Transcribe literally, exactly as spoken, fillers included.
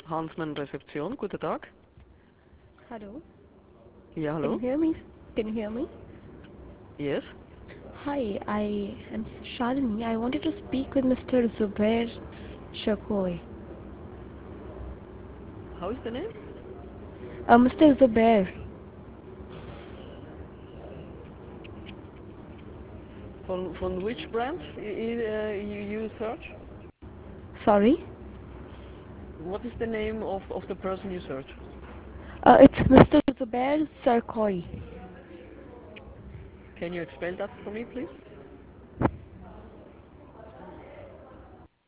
Hansman Rezeption, guten Tag. Hello. Ja, Can you hallo? hear me? Can you hear me? Yes. Hi, I am Shalini. I wanted to speak with Mister Zubair Shakoi. How is the name? Uh, Mister Zubair. From from which brand y- y- uh, you, you search? Sorry. What is the name of, of the person you search? Uh, it's Mister Zubair Sarkoi. Can you spell that for me, please?